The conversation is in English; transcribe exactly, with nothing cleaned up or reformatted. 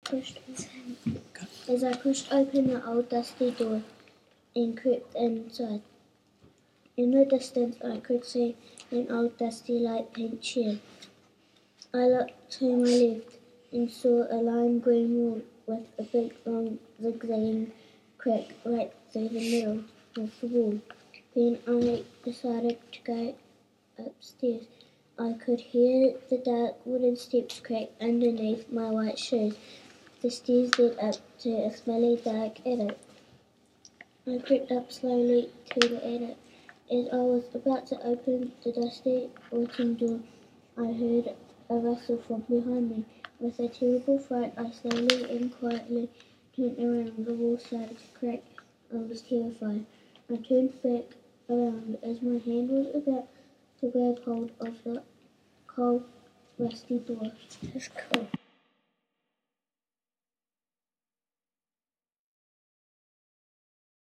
pushed as I pushed open the old dusty door and crept inside. In the distance I could see an old dusty light pink chair. I looked to my left and saw a lime green wall with a big long zigzagging crack right through the middle of the wall. Then I decided to go upstairs. I could hear the dark wooden steps crack underneath my white shoes. The stairs led up to a smelly dark attic. I crept up slowly to the attic. As I was about to open the dusty autumn door, I heard a rustle from behind me. With a terrible fright, I slowly and quietly turned around. The wall started to crack. I was terrified. I turned back around as my hand was about to grab hold of the cold, rusty door. That's cool.